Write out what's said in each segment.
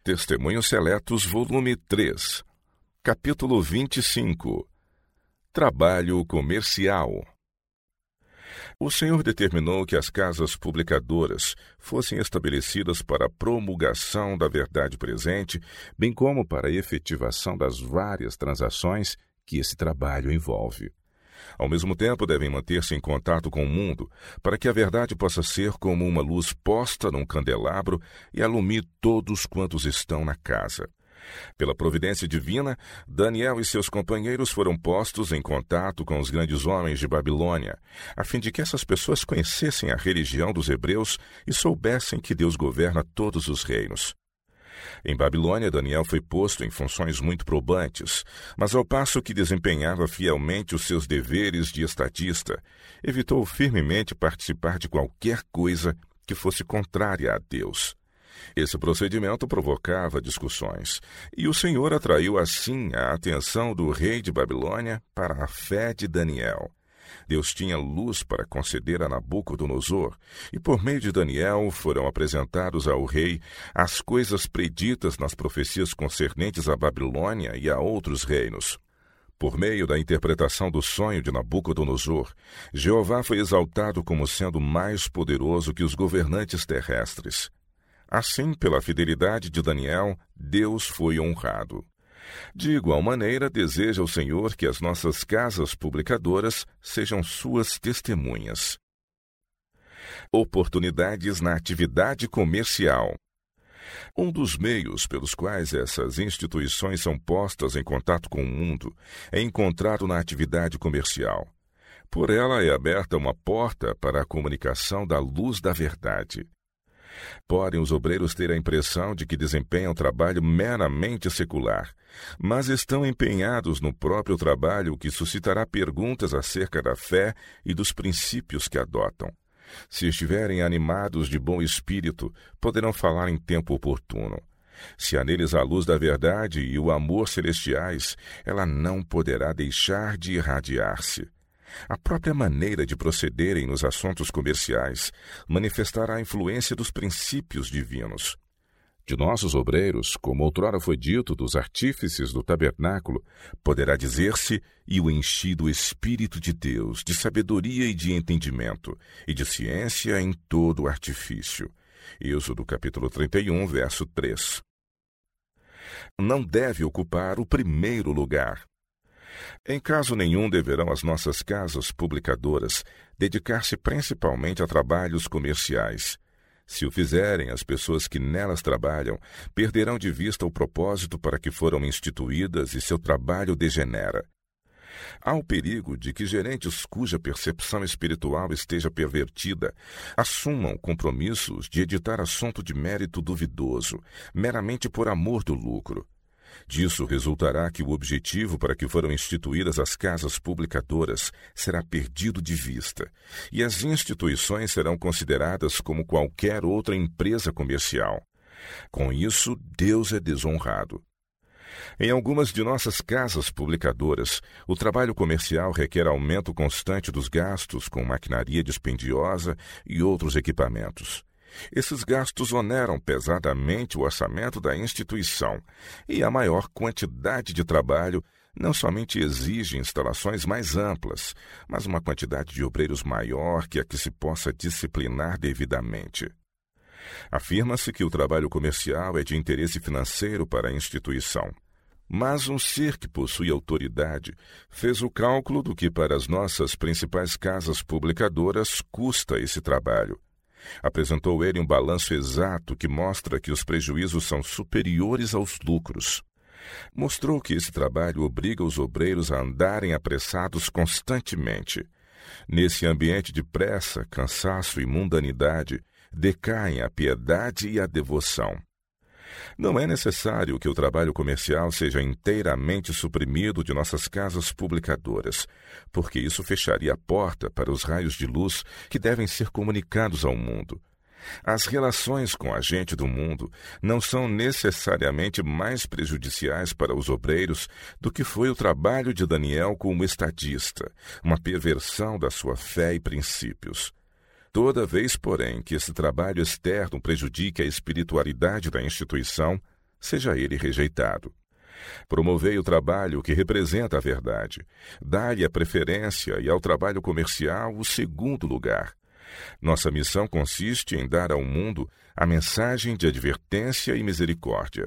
Testemunhos Seletos, volume 3, capítulo 25. Trabalho comercial. O Senhor determinou que as casas publicadoras fossem estabelecidas para a promulgação da verdade presente, bem como para a efetivação das várias transações que esse trabalho envolve. Ao mesmo tempo, devem manter-se em contato com o mundo, para que a verdade possa ser como uma luz posta num candelabro e alumie todos quantos estão na casa. Pela providência divina, Daniel e seus companheiros foram postos em contato com os grandes homens de Babilônia, a fim de que essas pessoas conhecessem a religião dos hebreus e soubessem que Deus governa todos os reinos. Em Babilônia, Daniel foi posto em funções muito probantes, mas ao passo que desempenhava fielmente os seus deveres de estadista, evitou firmemente participar de qualquer coisa que fosse contrária a Deus. Esse procedimento provocava discussões, e o Senhor atraiu assim a atenção do rei de Babilônia para a fé de Daniel. Deus tinha luz para conceder a Nabucodonosor, e por meio de Daniel foram apresentados ao rei as coisas preditas nas profecias concernentes à Babilônia e a outros reinos. Por meio da interpretação do sonho de Nabucodonosor, Jeová foi exaltado como sendo mais poderoso que os governantes terrestres. Assim, pela fidelidade de Daniel, Deus foi honrado. De igual maneira, deseja o Senhor que as nossas casas publicadoras sejam suas testemunhas. Oportunidades na atividade comercial. Um dos meios pelos quais essas instituições são postas em contato com o mundo é encontrado na atividade comercial. Por ela é aberta uma porta para a comunicação da luz da verdade. Podem os obreiros ter a impressão de que desempenham trabalho meramente secular, mas estão empenhados no próprio trabalho que suscitará perguntas acerca da fé e dos princípios que adotam. Se estiverem animados de bom espírito, poderão falar em tempo oportuno. Se há neles a luz da verdade e o amor celestiais, ela não poderá deixar de irradiar-se. A própria maneira de procederem nos assuntos comerciais manifestará a influência dos princípios divinos. De nossos obreiros, como outrora foi dito dos artífices do tabernáculo, poderá dizer-se: e o enchi do Espírito de Deus, de sabedoria e de entendimento, e de ciência em todo o artifício. Êxodo capítulo 31, verso 3. Não deve ocupar o primeiro lugar. Em caso nenhum, deverão as nossas casas publicadoras dedicar-se principalmente a trabalhos comerciais. Se o fizerem, as pessoas que nelas trabalham perderão de vista o propósito para que foram instituídas e seu trabalho degenera. Há o perigo de que gerentes cuja percepção espiritual esteja pervertida assumam compromissos de editar assunto de mérito duvidoso, meramente por amor do lucro. Disso resultará que o objetivo para que foram instituídas as casas publicadoras será perdido de vista, e as instituições serão consideradas como qualquer outra empresa comercial. Com isso, Deus é desonrado. Em algumas de nossas casas publicadoras, o trabalho comercial requer aumento constante dos gastos com maquinaria dispendiosa e outros equipamentos. Esses gastos oneram pesadamente o orçamento da instituição, e a maior quantidade de trabalho não somente exige instalações mais amplas, mas uma quantidade de obreiros maior que a que se possa disciplinar devidamente. Afirma-se que o trabalho comercial é de interesse financeiro para a instituição. Mas um ser que possui autoridade fez o cálculo do que para as nossas principais casas publicadoras custa esse trabalho. Apresentou ele um balanço exato que mostra que os prejuízos são superiores aos lucros. Mostrou que esse trabalho obriga os obreiros a andarem apressados constantemente. Nesse ambiente de pressa, cansaço e mundanidade, decaem a piedade e a devoção. Não é necessário que o trabalho comercial seja inteiramente suprimido de nossas casas publicadoras, porque isso fecharia a porta para os raios de luz que devem ser comunicados ao mundo. As relações com a gente do mundo não são necessariamente mais prejudiciais para os obreiros do que foi o trabalho de Daniel como estadista, uma perversão da sua fé e princípios. Toda vez, porém, que esse trabalho externo prejudique a espiritualidade da instituição, seja ele rejeitado. Promovei o trabalho que representa a verdade. Dá-lhe a preferência e ao trabalho comercial o segundo lugar. Nossa missão consiste em dar ao mundo a mensagem de advertência e misericórdia.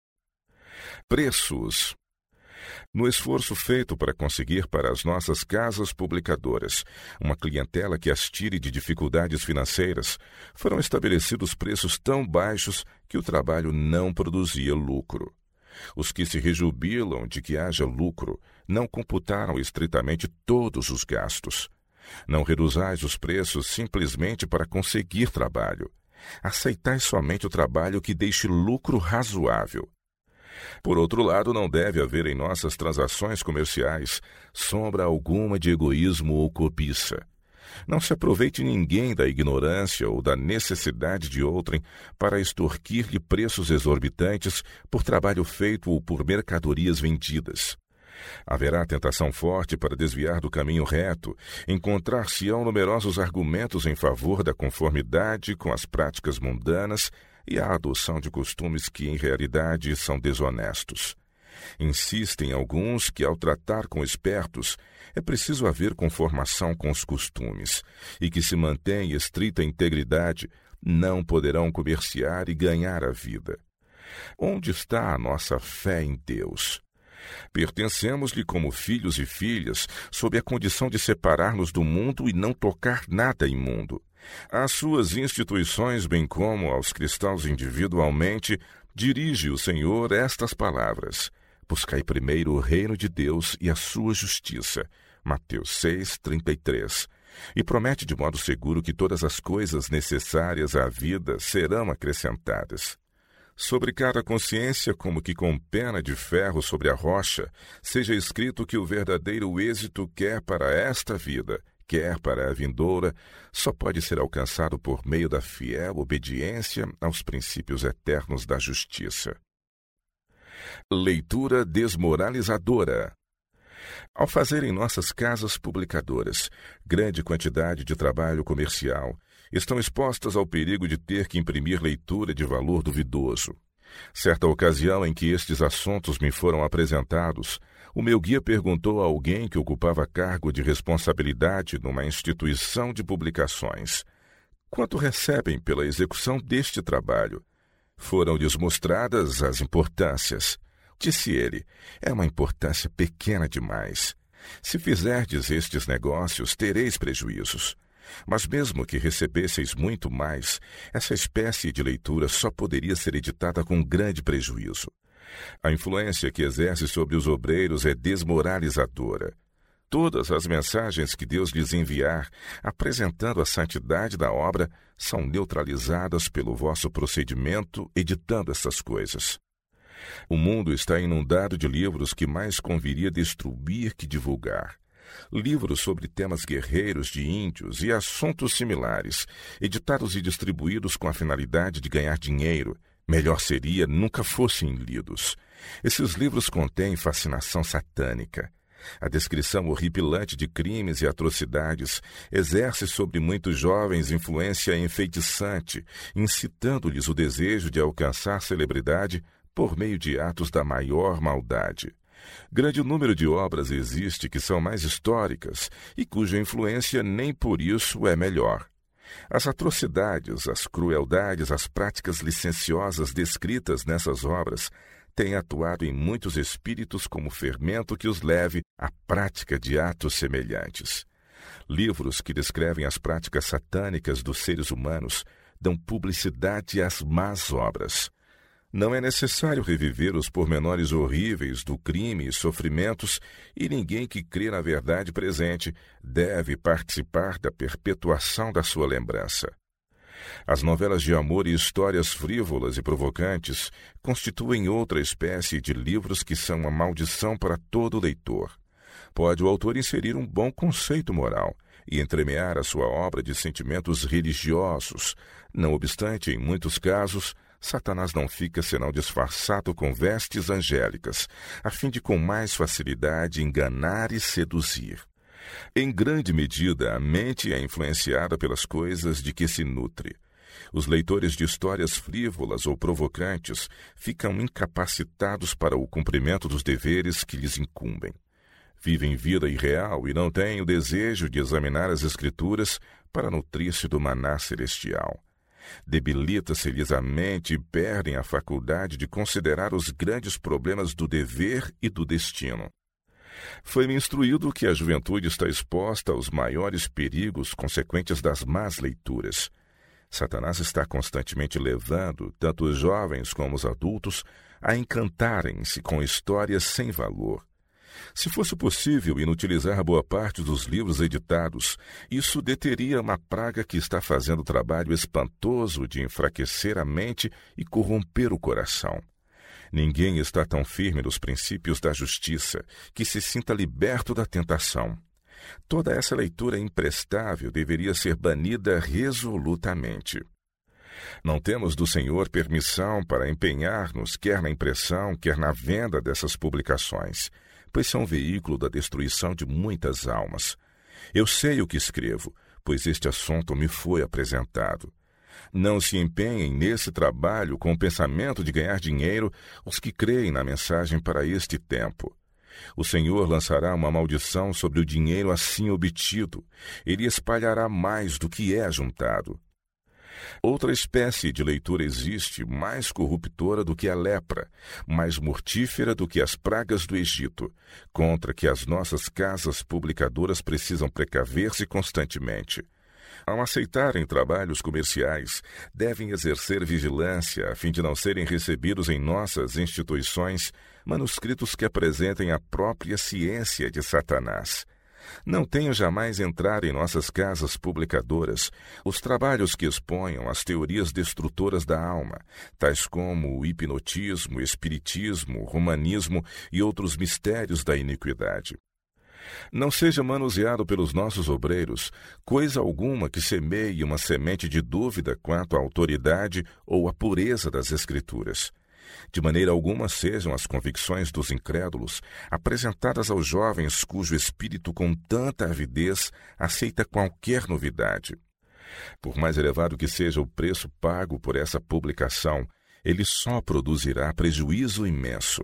Preços. No esforço feito para conseguir para as nossas casas publicadoras uma clientela que as tire de dificuldades financeiras, foram estabelecidos preços tão baixos que o trabalho não produzia lucro. Os que se rejubilam de que haja lucro não computaram estritamente todos os gastos. Não reduzais os preços simplesmente para conseguir trabalho. Aceitai somente o trabalho que deixe lucro razoável. Por outro lado, não deve haver em nossas transações comerciais sombra alguma de egoísmo ou cobiça. Não se aproveite ninguém da ignorância ou da necessidade de outrem para extorquir-lhe preços exorbitantes por trabalho feito ou por mercadorias vendidas. Haverá tentação forte para desviar do caminho reto, encontrar-se-ão numerosos argumentos em favor da conformidade com as práticas mundanas e a adoção de costumes que, em realidade, são desonestos. Insistem alguns que, ao tratar com espertos, é preciso haver conformação com os costumes, e que, se mantém estrita integridade, não poderão comerciar e ganhar a vida. Onde está a nossa fé em Deus? Pertencemos-lhe como filhos e filhas, sob a condição de separar-nos do mundo e não tocar nada imundo. Às suas instituições, bem como aos cristãos individualmente, dirige o Senhor estas palavras: buscai primeiro o reino de Deus e a sua justiça. Mateus 6:33. E promete de modo seguro que todas as coisas necessárias à vida serão acrescentadas. Sobre cada consciência, como que com pena de ferro sobre a rocha, seja escrito que o verdadeiro êxito, quer para esta vida, quer para a vindoura, só pode ser alcançado por meio da fiel obediência aos princípios eternos da justiça. Leitura desmoralizadora. Ao fazer em nossas casas publicadoras grande quantidade de trabalho comercial, estão expostas ao perigo de ter que imprimir leitura de valor duvidoso. Certa ocasião em que estes assuntos me foram apresentados, o meu guia perguntou a alguém que ocupava cargo de responsabilidade numa instituição de publicações: quanto recebem pela execução deste trabalho? Foram-lhes mostradas as importâncias. Disse ele: é uma importância pequena demais. Se fizerdes estes negócios, tereis prejuízos. Mas mesmo que recebesseis muito mais, essa espécie de leitura só poderia ser editada com grande prejuízo. A influência que exerce sobre os obreiros é desmoralizadora. Todas as mensagens que Deus lhes enviar, apresentando a santidade da obra, são neutralizadas pelo vosso procedimento editando essas coisas. O mundo está inundado de livros que mais conviria destruir que divulgar. Livros sobre temas guerreiros de índios e assuntos similares, editados e distribuídos com a finalidade de ganhar dinheiro, melhor seria nunca fossem lidos. Esses livros contêm fascinação satânica. A descrição horripilante de crimes e atrocidades exerce sobre muitos jovens influência enfeitiçante, incitando-lhes o desejo de alcançar celebridade por meio de atos da maior maldade. Grande número de obras existe que são mais históricas e cuja influência nem por isso é melhor. As atrocidades, as crueldades, as práticas licenciosas descritas nessas obras têm atuado em muitos espíritos como fermento que os leve à prática de atos semelhantes. Livros que descrevem as práticas satânicas dos seres humanos dão publicidade às más obras. Não é necessário reviver os pormenores horríveis do crime e sofrimentos, e ninguém que crê na verdade presente deve participar da perpetuação da sua lembrança. As novelas de amor e histórias frívolas e provocantes constituem outra espécie de livros que são uma maldição para todo leitor. Pode o autor inserir um bom conceito moral e entremear a sua obra de sentimentos religiosos. Não obstante, em muitos casos, Satanás não fica senão disfarçado com vestes angélicas, a fim de com mais facilidade enganar e seduzir. Em grande medida, a mente é influenciada pelas coisas de que se nutre. Os leitores de histórias frívolas ou provocantes ficam incapacitados para o cumprimento dos deveres que lhes incumbem. Vivem vida irreal e não têm o desejo de examinar as Escrituras para nutrir-se do maná celestial. Debilita-se-lhes a mente e perdem a faculdade de considerar os grandes problemas do dever e do destino. Foi-me instruído que a juventude está exposta aos maiores perigos consequentes das más leituras. Satanás está constantemente levando tanto os jovens como os adultos a encantarem-se com histórias sem valor. Se fosse possível inutilizar boa parte dos livros editados, isso deteria uma praga que está fazendo o trabalho espantoso de enfraquecer a mente e corromper o coração. Ninguém está tão firme nos princípios da justiça que se sinta liberto da tentação. Toda essa leitura imprestável deveria ser banida resolutamente. Não temos do Senhor permissão para empenhar-nos quer na impressão, quer na venda dessas publicações, pois são veículo da destruição de muitas almas. Eu sei o que escrevo, pois este assunto me foi apresentado. Não se empenhem nesse trabalho com o pensamento de ganhar dinheiro os que creem na mensagem para este tempo. O Senhor lançará uma maldição sobre o dinheiro assim obtido. Ele espalhará mais do que é juntado. Outra espécie de leitura existe, mais corruptora do que a lepra, mais mortífera do que as pragas do Egito, contra que as nossas casas publicadoras precisam precaver-se constantemente. Ao aceitarem trabalhos comerciais, devem exercer vigilância a fim de não serem recebidos em nossas instituições manuscritos que apresentem a própria ciência de Satanás. Não tenham jamais entrar em nossas casas publicadoras os trabalhos que exponham as teorias destrutoras da alma, tais como o hipnotismo, o espiritismo, o romanismo e outros mistérios da iniquidade. Não seja manuseado pelos nossos obreiros coisa alguma que semeie uma semente de dúvida quanto à autoridade ou à pureza das Escrituras. De maneira alguma sejam as convicções dos incrédulos apresentadas aos jovens cujo espírito com tanta avidez aceita qualquer novidade. Por mais elevado que seja o preço pago por essa publicação, ele só produzirá prejuízo imenso.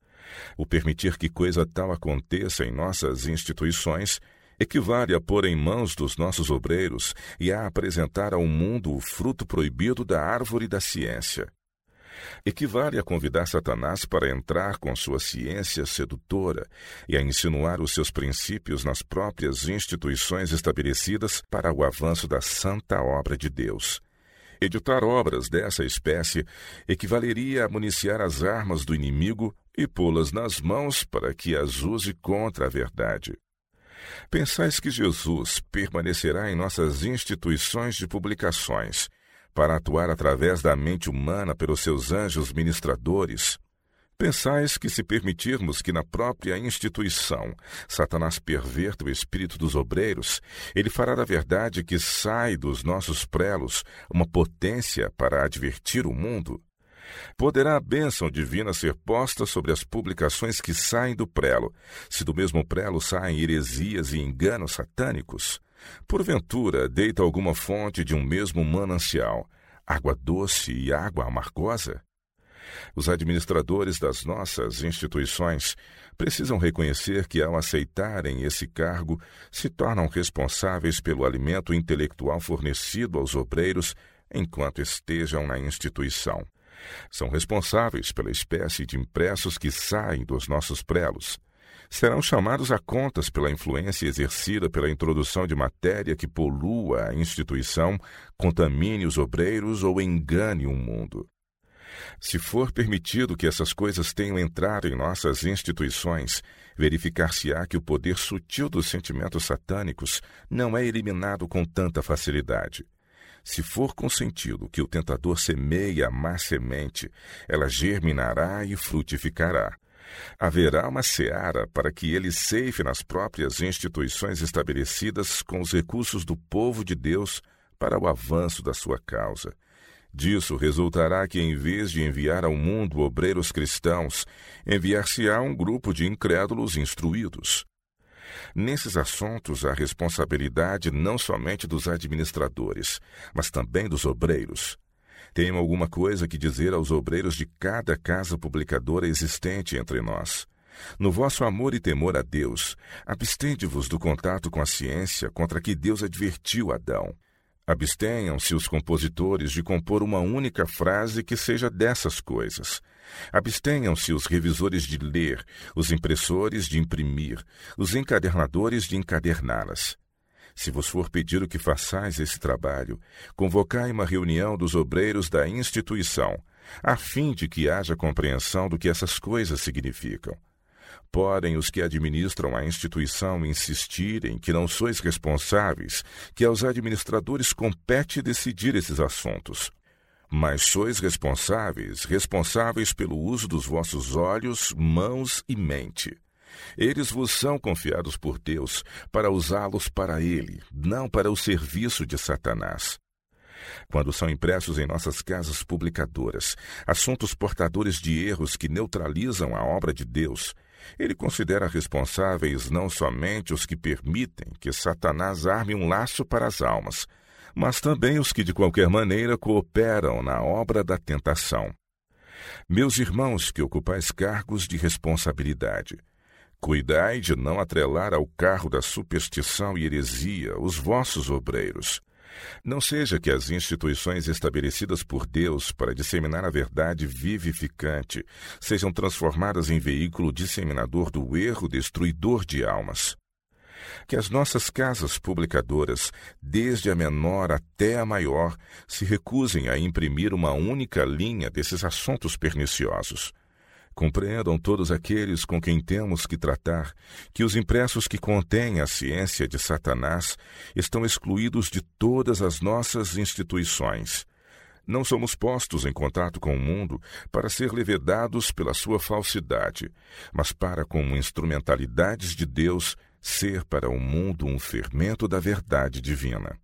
O permitir que coisa tal aconteça em nossas instituições equivale a pôr em mãos dos nossos obreiros e a apresentar ao mundo o fruto proibido da árvore da ciência. Equivale a convidar Satanás para entrar com sua ciência sedutora e a insinuar os seus princípios nas próprias instituições estabelecidas para o avanço da santa obra de Deus. Editar obras dessa espécie equivaleria a municiar as armas do inimigo e pô-las nas mãos para que as use contra a verdade. Pensais que Jesus permanecerá em nossas instituições de publicações para atuar através da mente humana pelos seus anjos ministradores? Pensais que, se permitirmos que na própria instituição Satanás perverta o espírito dos obreiros, ele fará da verdade que sai dos nossos prelos uma potência para advertir o mundo? Poderá a bênção divina ser posta sobre as publicações que saem do prelo, se do mesmo prelo saem heresias e enganos satânicos? Porventura, deita alguma fonte de um mesmo manancial, água doce e água amargosa? Os administradores das nossas instituições precisam reconhecer que, ao aceitarem esse cargo, se tornam responsáveis pelo alimento intelectual fornecido aos obreiros enquanto estejam na instituição. São responsáveis pela espécie de impressos que saem dos nossos prelos. Serão chamados a contas pela influência exercida pela introdução de matéria que polua a instituição, contamine os obreiros ou engane o mundo. Se for permitido que essas coisas tenham entrado em nossas instituições, verificar-se-á que o poder sutil dos sentimentos satânicos não é eliminado com tanta facilidade. Se for consentido que o tentador semeie a má semente, ela germinará e frutificará. Haverá uma seara para que ele ceife nas próprias instituições estabelecidas com os recursos do povo de Deus para o avanço da sua causa. Disso resultará que, em vez de enviar ao mundo obreiros cristãos, enviar-se-á um grupo de incrédulos instruídos. Nesses assuntos, há responsabilidade não somente dos administradores, mas também dos obreiros. Tenho alguma coisa que dizer aos obreiros de cada casa publicadora existente entre nós. No vosso amor e temor a Deus, abstende-vos do contato com a ciência contra que Deus advertiu Adão. Abstenham-se os compositores de compor uma única frase que seja dessas coisas. Abstenham-se os revisores de ler, os impressores de imprimir, os encadernadores de encaderná-las. Se vos for pedido que façais esse trabalho, convocai uma reunião dos obreiros da instituição, a fim de que haja compreensão do que essas coisas significam. Podem os que administram a instituição insistirem que não sois responsáveis, que aos administradores compete decidir esses assuntos. Mas sois responsáveis pelo uso dos vossos olhos, mãos e mente. Eles vos são confiados por Deus para usá-los para Ele, não para o serviço de Satanás. Quando são impressos em nossas casas publicadoras assuntos portadores de erros que neutralizam a obra de Deus, ele considera responsáveis não somente os que permitem que Satanás arme um laço para as almas, mas também os que de qualquer maneira cooperam na obra da tentação. Meus irmãos que ocupais cargos de responsabilidade, cuidai de não atrelar ao carro da superstição e heresia os vossos obreiros. Não seja que as instituições estabelecidas por Deus para disseminar a verdade vivificante sejam transformadas em veículo disseminador do erro destruidor de almas. Que as nossas casas publicadoras, desde a menor até a maior, se recusem a imprimir uma única linha desses assuntos perniciosos. Compreendam todos aqueles com quem temos que tratar que os impressos que contêm a ciência de Satanás estão excluídos de todas as nossas instituições. Não somos postos em contato com o mundo para ser levedados pela sua falsidade, mas para, como instrumentalidades de Deus, ser para o mundo um fermento da verdade divina.